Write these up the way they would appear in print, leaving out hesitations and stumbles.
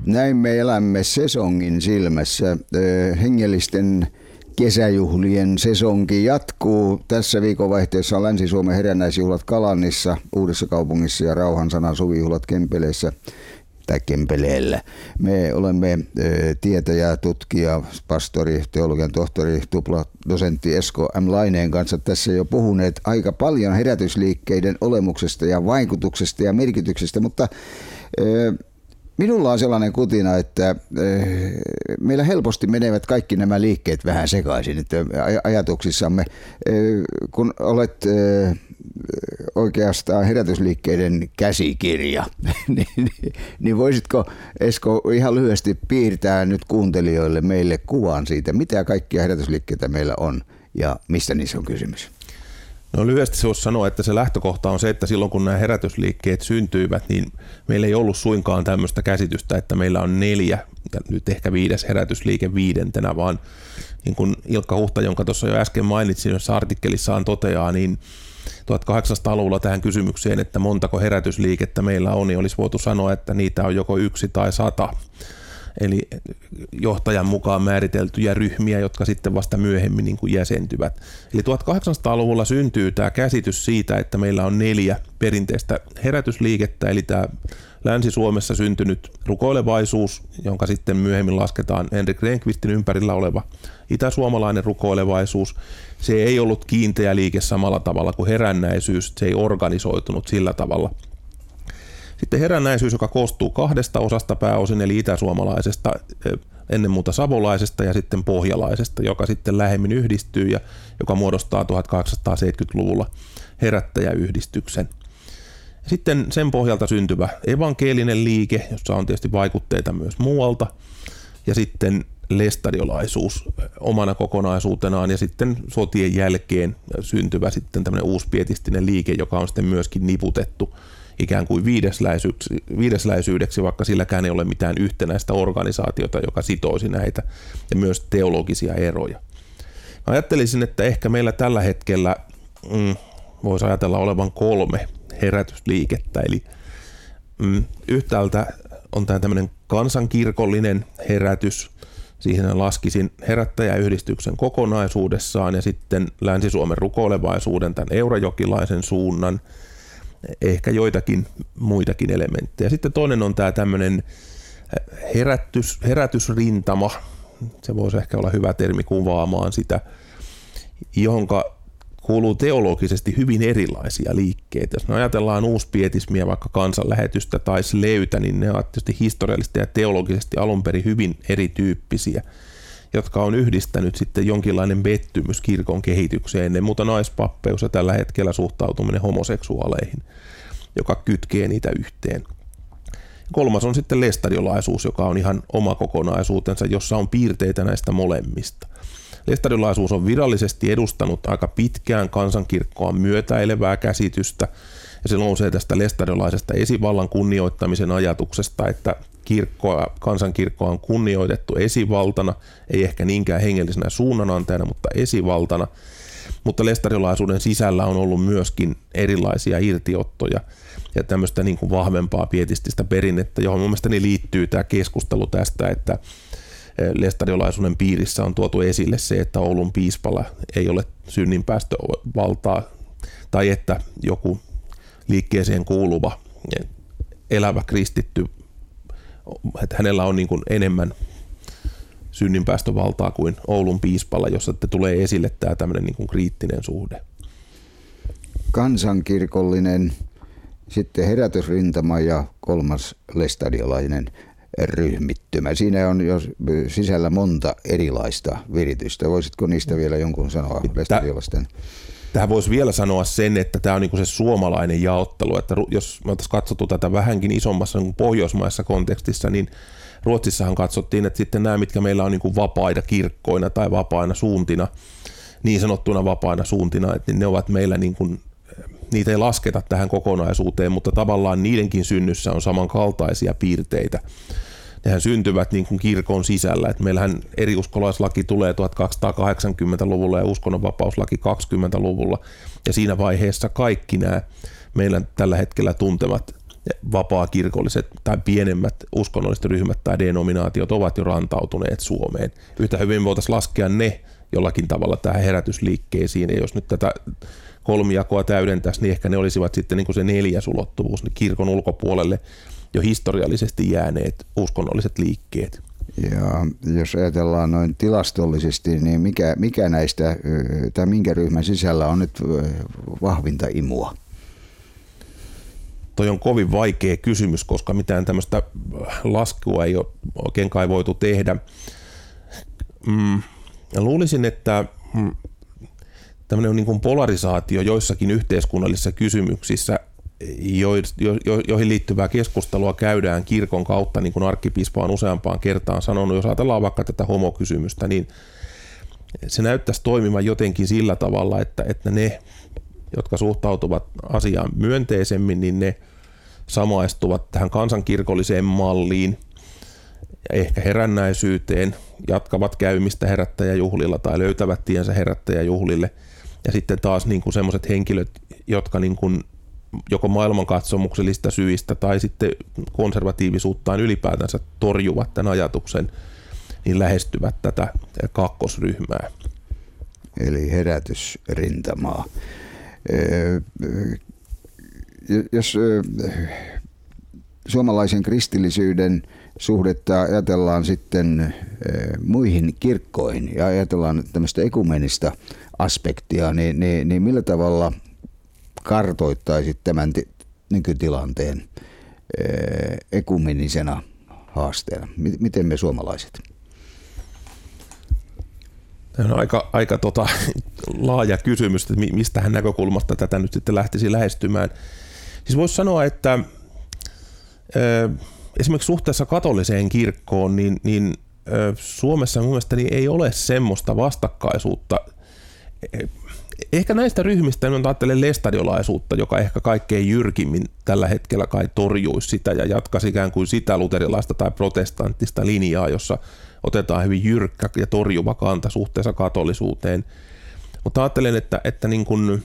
Näin me elämme sesongin silmässä. Hengellisten kesäjuhlien sesonki jatkuu. Tässä viikonvaihteessa on Länsi-Suomen herännäisjuhlat Kalannissa, Uudessakaupungissa ja Rauhan sanan suvijuhlat Kempeleessä tai Kempeleellä. Me olemme tietäjä, tutkija, pastori, teologian tohtori, tupladosentti Esko M. Laineen kanssa tässä jo puhuneet aika paljon herätysliikkeiden olemuksesta ja vaikutuksesta ja merkityksestä, mutta minulla on sellainen kutina, että meillä helposti menevät kaikki nämä liikkeet vähän sekaisin, että ajatuksissamme, kun olet oikeastaan herätysliikkeiden käsikirja, niin voisitko Esko ihan lyhyesti piirtää nyt kuuntelijoille meille kuvan siitä, mitä kaikkia herätysliikkeitä meillä on ja mistä niissä on kysymys? No lyhyesti se voisi sanoa, että se lähtökohta on se, että silloin kun nämä herätysliikkeet syntyivät, niin meillä ei ollut suinkaan tämmöistä käsitystä, että meillä on 4 ja nyt ehkä 5. herätysliike 5, vaan niin kuin Ilkka Huhta, jonka tuossa jo äsken mainitsin, jossa artikkelissaan toteaa, niin 1800-luvulla tähän kysymykseen, että montako herätysliikettä meillä on, niin olisi voitu sanoa, että niitä on joko 1 tai 100. Eli johtajan mukaan määriteltyjä ryhmiä, jotka sitten vasta myöhemmin niin kuin jäsentyvät. Eli 1800-luvulla syntyy tämä käsitys siitä, että meillä on 4 perinteistä herätysliikettä, eli tämä Länsi-Suomessa syntynyt rukoilevaisuus, jonka sitten myöhemmin lasketaan Henrik Rehnqvistin ympärillä oleva itäsuomalainen rukoilevaisuus. Se ei ollut kiinteä liike samalla tavalla kuin herännäisyys, se ei organisoitunut sillä tavalla. Sitten herännäisyys, joka koostuu 2 osasta pääosin, eli itäsuomalaisesta, ennen muuta savolaisesta ja sitten pohjalaisesta, joka sitten lähemmin yhdistyy ja joka muodostaa 1870-luvulla herättäjäyhdistyksen. Sitten sen pohjalta syntyvä evankelinen liike, jossa on tietysti vaikutteita myös muualta, ja sitten lestadiolaisuus omana kokonaisuutenaan, ja sitten sotien jälkeen syntyvä sitten tämmöinen uuspietistinen liike, joka on sitten myöskin niputettu ikään kuin viidesläisyydeksi, vaikka silläkään ei ole mitään yhtenäistä organisaatiota, joka sitoisi näitä, ja myös teologisia eroja. Mä ajattelisin, että ehkä meillä tällä hetkellä voisi ajatella olevan 3 herätysliikettä, eli yhtäältä on tämä tämmöinen kansankirkollinen herätys, siihen laskisin herättäjäyhdistyksen kokonaisuudessaan ja sitten Länsi-Suomen rukoilevaisuuden, tämän eurajokilaisen suunnan, ehkä joitakin muitakin elementtejä. Sitten toinen on tämä tämmöinen herätysrintama, se voisi ehkä olla hyvä termi kuvaamaan sitä, johonka kuuluu teologisesti hyvin erilaisia liikkeitä. Jos me ajatellaan uuspietismiä, vaikka kansanlähetystä tai sleytä, niin ne ovat tietysti historiallisesti ja teologisesti alun perin hyvin erityyppisiä, jotka on yhdistänyt sitten jonkinlainen pettymys kirkon kehitykseen, ennen muuta naispappeus ja tällä hetkellä suhtautuminen homoseksuaaleihin, joka kytkee niitä yhteen. 3. on sitten lestadiolaisuus, joka on ihan oma kokonaisuutensa, jossa on piirteitä näistä molemmista. Lestadiolaisuus on virallisesti edustanut aika pitkään kansankirkkoa myötäilevää käsitystä, ja se nousee tästä lestadiolaisesta esivallan kunnioittamisen ajatuksesta, että kansankirkkoa on kunnioitettu esivaltana, ei ehkä niinkään hengellisenä suunnanantajana, mutta esivaltana. Mutta lestadiolaisuuden sisällä on ollut myöskin erilaisia irtiottoja ja tämmöistä niin kuin vahvempaa pietististä perinnettä, johon mun mielestäni liittyy tämä keskustelu tästä, että lestadiolaisuuden piirissä on tuotu esille se, että Oulun piispalla ei ole synninpäästövaltaa tai että joku liikkeeseen kuuluva elävä kristitty, että hänellä on niin kuin enemmän synninpäästövaltaa kuin Oulun piispalla, jossa tulee esille tämä tämmöinen niin kuin kriittinen suhde. Kansankirkollinen, sitten herätysrintama ja 3. lestadiolainen ryhmittymä. Siinä on jo sisällä monta erilaista viritystä. Voisitko niistä vielä jonkun sanoa lestadiolaisten? Tähän voisi vielä sanoa sen, että tämä on niin kuin se suomalainen jaottelu, että jos me oltaisiin katsottu tätä vähänkin isommassa niin kuin pohjoismaisessa kontekstissa, niin Ruotsissahan katsottiin, että sitten nämä, mitkä meillä on niin kuin vapaina kirkkoina tai vapaina suuntina, niin sanottuna vapaina suuntina, että ne ovat meillä niin kuin, niitä ei lasketa tähän kokonaisuuteen, mutta tavallaan niidenkin synnyssä on samankaltaisia piirteitä. Nehän syntyvät niin kuin kirkon sisällä. Että meillähän eriuskolaislaki tulee 1280-luvulla ja uskonnonvapauslaki 20-luvulla. Ja siinä vaiheessa kaikki nämä meillä tällä hetkellä tuntemat vapaakirkolliset tai pienemmät uskonnolliset ryhmät tai denominaatiot ovat jo rantautuneet Suomeen. Yhtä hyvin voitaisiin laskea ne jollakin tavalla tähän herätysliikkeisiin, ja jos nyt tätä kolmijakoa täydentäisi, niin ehkä ne olisivat sitten niin kuin se neljäs ulottuvuus, niin kirkon ulkopuolelle jo historiallisesti jääneet uskonnolliset liikkeet. Ja jos ajatellaan noin tilastollisesti, niin mikä näistä tai minkä ryhmän sisällä on nyt vahvinta imua? Toi on kovin vaikea kysymys, koska mitään tämmöistä laskua ei ole oikein kai voitu tehdä. Luulisin, että tämmöinen niin kuin polarisaatio joissakin yhteiskunnallisissa kysymyksissä, joihin liittyvää keskustelua käydään kirkon kautta, niin kuin arkkipiispa on useampaan kertaan sanonut. Jos ajatellaan vaikka tätä homokysymystä, niin se näyttäisi toimivan jotenkin sillä tavalla, että ne, jotka suhtautuvat asiaan myönteisemmin, niin ne samaistuvat tähän kansankirkolliseen malliin ja ehkä herännäisyyteen, jatkavat käymistä herättäjäjuhlilla tai löytävät tiensä herättäjäjuhlille. Ja sitten taas niin kuin sellaiset henkilöt, jotka niin kuin joko maailmankatsomuksellista syistä tai sitten konservatiivisuuttaan ylipäätänsä torjuvat tämän ajatuksen, niin lähestyvät tätä kakkosryhmää. Eli herätysrintamaa. Jos suomalaisen kristillisyyden suhdetta ajatellaan sitten muihin kirkkoihin ja ajatellaan tämmöistä ekumenista aspektia, niin millä tavalla kartoittaisit tämän nykytilanteen ekumenisena haasteena? Miten me suomalaiset? Tämä on aika laaja kysymys, että mistähän näkökulmasta tätä nyt sitten lähtisi lähestymään. Siis voisi sanoa, että esimerkiksi suhteessa katoliseen kirkkoon, niin Suomessa mun mielestäni ei ole semmoista vastakkaisuutta. Ehkä näistä ryhmistä nyt ajattelen lestadiolaisuutta, joka ehkä kaikkein jyrkimmin tällä hetkellä kai torjuisi sitä ja jatkaisi ikään kuin sitä luterilaista tai protestanttista linjaa, jossa otetaan hyvin jyrkkä ja torjuva kanta suhteessa katolisuuteen. Mutta ajattelen, että niin kuin,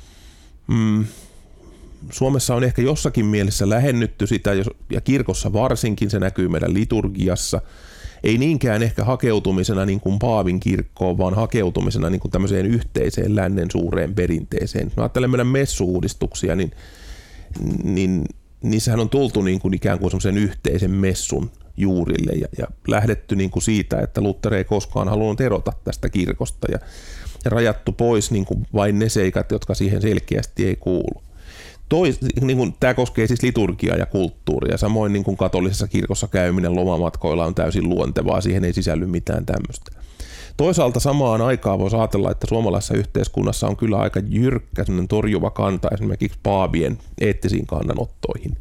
Suomessa on ehkä jossakin mielessä lähennytty sitä, ja kirkossa varsinkin se näkyy meidän liturgiassa. Ei niinkään ehkä hakeutumisena niin kuin Paavin kirkkoon, vaan hakeutumisena niin kuin tämmöiseen yhteiseen lännen suureen perinteeseen. Mä ajattelen meidän messu-uudistuksia, niin niissähän on tultu niin kuin ikään kuin semmoisen yhteisen messun juurille ja lähdetty niin kuin siitä, että Luther ei koskaan halunnut erota tästä kirkosta ja rajattu pois niin kuin vain ne seikat, jotka siihen selkeästi ei kuulu. Niin tämä koskee siis liturgiaa ja kulttuuria. Samoin niin kuin katolisessa kirkossa käyminen lomamatkoilla on täysin luontevaa. Siihen ei sisälly mitään tämmöistä. Toisaalta samaan aikaan voisi ajatella, että suomalaisessa yhteiskunnassa on kyllä aika jyrkkä torjuva kanta esimerkiksi paavien eettisiin kannanottoihin.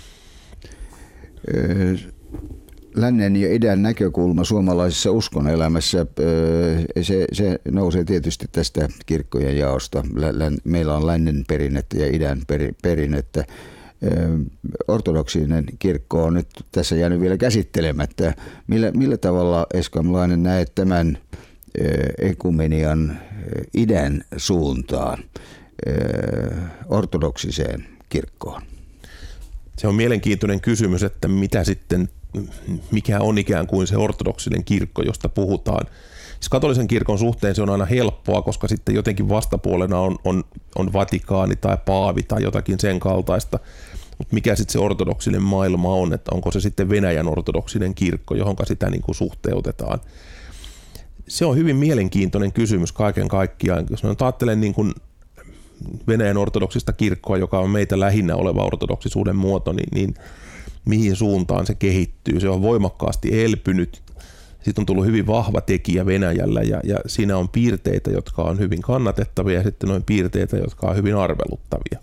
Lännen ja idän näkökulma suomalaisessa uskonelämässä, se nousee tietysti tästä kirkkojen jaosta. Meillä on lännen perinnettä ja idän perinnettä. Ortodoksinen kirkko on nyt tässä jäänyt vielä käsittelemättä. Millä tavalla, Eskamlainen, näet tämän ekumenian idän suuntaan ortodoksiseen kirkkoon? Se on mielenkiintoinen kysymys, että mikä on ikään kuin se ortodoksinen kirkko, josta puhutaan. Siis katolisen kirkon suhteen se on aina helppoa, koska sitten jotenkin vastapuolena on Vatikaani tai Paavi tai jotakin sen kaltaista. Mutta mikä sitten se ortodoksinen maailma on, että onko se sitten Venäjän ortodoksinen kirkko, johonka sitä niin kuin suhteutetaan. Se on hyvin mielenkiintoinen kysymys kaiken kaikkiaan. Jos mä nyt ajattelen niin kuin Venäjän ortodoksista kirkkoa, joka on meitä lähinnä oleva ortodoksisuuden muoto, niin mihin suuntaan se kehittyy. Se on voimakkaasti elpynyt. Siitä on tullut hyvin vahva tekijä Venäjällä ja siinä on piirteitä, jotka on hyvin kannatettavia ja sitten on piirteitä, jotka on hyvin arveluttavia.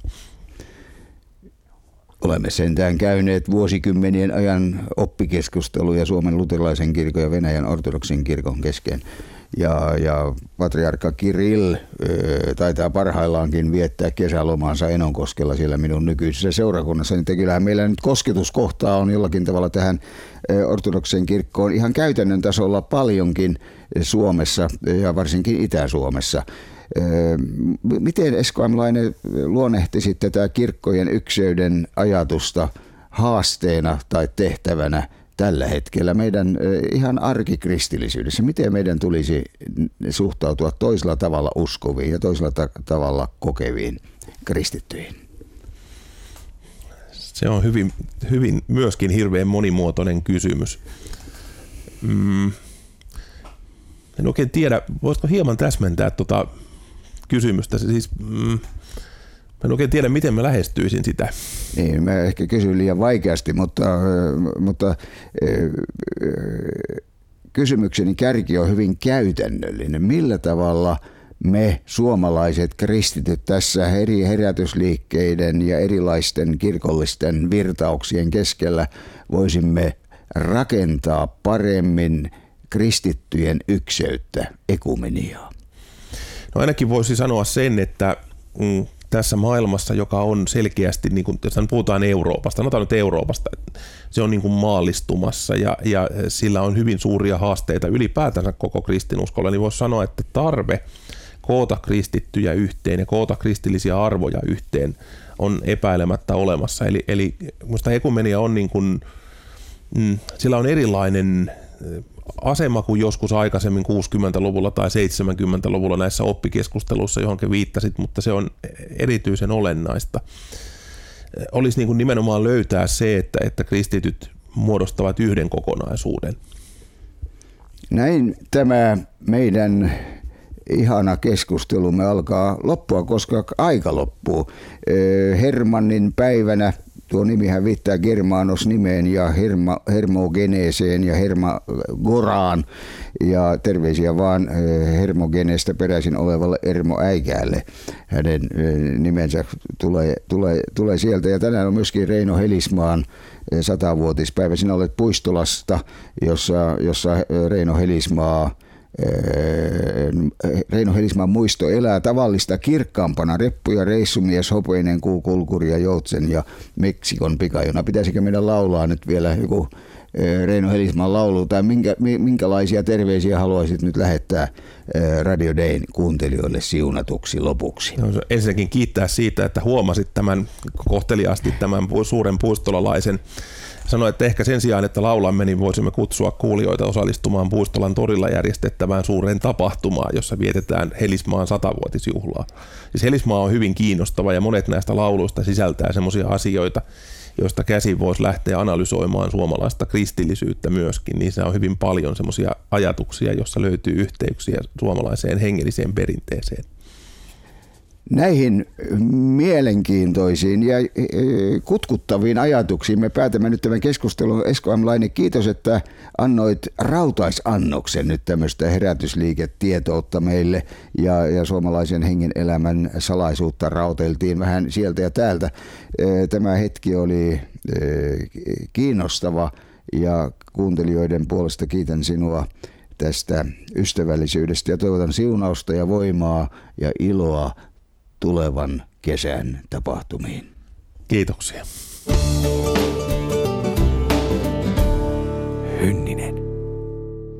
Olemme sentään käyneet vuosikymmenien ajan oppikeskusteluja Suomen luterilaisen kirkon ja Venäjän ortodoksin kirkon kesken. Ja patriarkka Kirill taitaa parhaillaankin viettää kesälomaansa Enonkoskella siellä minun nykyisessä seurakunnassa. Niin kyllähän meillä nyt kosketuskohtaa on jollakin tavalla tähän ortodokseen kirkkoon ihan käytännön tasolla paljonkin Suomessa ja varsinkin Itä-Suomessa. Miten SKM-lainen luonnehtisit tätä kirkkojen ykseyden ajatusta haasteena tai tehtävänä tällä hetkellä meidän ihan arkikristillisyydessä? Miten meidän tulisi suhtautua toisella tavalla uskoviin ja toisella tavalla kokeviin kristittyihin? Se on hyvin myöskin hirveän monimuotoinen kysymys. En oikein tiedä, voisitko hieman täsmentää tuota kysymystä? Siis, en oikein tiedä, miten mä lähestyisin sitä. Niin, mä ehkä kysyn liian vaikeasti, mutta kysymykseni kärki on hyvin käytännöllinen. Millä tavalla me suomalaiset kristityt tässä eri herätysliikkeiden ja erilaisten kirkollisten virtauksien keskellä voisimme rakentaa paremmin kristittyjen ykseyttä, ekumeniaa? No ainakin voisi sanoa sen, että tässä maailmassa, joka on selkeästi, niin kuin, jos puhutaan Euroopasta, sanotaan nyt Euroopasta, se on niin kuin maallistumassa ja sillä on hyvin suuria haasteita ylipäätänsä koko kristinuskolla, niin voisi sanoa, että tarve koota kristittyjä yhteen ja koota kristillisiä arvoja yhteen on epäilemättä olemassa. Eli minusta ekumenia on niin kuin, sillä on erilainen asema kuin joskus aikaisemmin 60-luvulla tai 70-luvulla näissä oppikeskusteluissa, johonkin viittasit, mutta se on erityisen olennaista. Olisi niin kuin nimenomaan löytää se, että kristityt muodostavat yhden kokonaisuuden. Näin tämä meidän ihana keskustelumme alkaa loppua, koska aika loppuu. Hermannin päivänä, tuo nimihän viittaa Germanos-nimeen ja Hermogeneeseen ja Hermagoraan, ja terveisiä vaan Hermogeneestä peräisin olevalle Ermo Äikäälle. Hänen nimensä tulee sieltä. Ja tänään on myöskin Reino Helismaan 100-vuotispäivä. Sinä olet Puistolasta, jossa Reino Helismaan muisto elää tavallista kirkkaampana. Reppu ja reissumies, hopeinen kuukulkuri ja joutsen ja Meksikon pikajuna. Pitäisikö meidän laulaa nyt vielä joku Reino Helismaan laulu, tai minkälaisia terveisiä haluaisit nyt lähettää Radio Dayn kuuntelijoille siunatuksi lopuksi? No, ensinnäkin kiittää siitä, että huomasit tämän kohteliaasti tämän suuren puistolalaisen. Sanoin, että ehkä sen sijaan, että laulamme, niin voisimme kutsua kuulijoita osallistumaan Puistolan torilla järjestettävään suureen tapahtumaan, jossa vietetään Helismaan 100-vuotisjuhlaa. Siis Helismaa on hyvin kiinnostava ja monet näistä lauluista sisältää semmoisia asioita, joista käsin voisi lähteä analysoimaan suomalaista kristillisyyttä myöskin. Niissä on hyvin paljon semmoisia ajatuksia, joissa löytyy yhteyksiä suomalaiseen hengelliseen perinteeseen. Näihin mielenkiintoisiin ja kutkuttaviin ajatuksiin me päätämme nyt tämän keskustelun. SKM-lainen, kiitos, että annoit rautaisannoksen nyt tämmöistä herätysliiketietoutta meille ja suomalaisen hengen elämän salaisuutta rauteltiin vähän sieltä ja täältä. Tämä hetki oli kiinnostava ja kuuntelijoiden puolesta kiitän sinua tästä ystävällisyydestä ja toivotan siunausta ja voimaa ja iloa tulevan kesän tapahtumiin. Kiitoksia. Hynninen.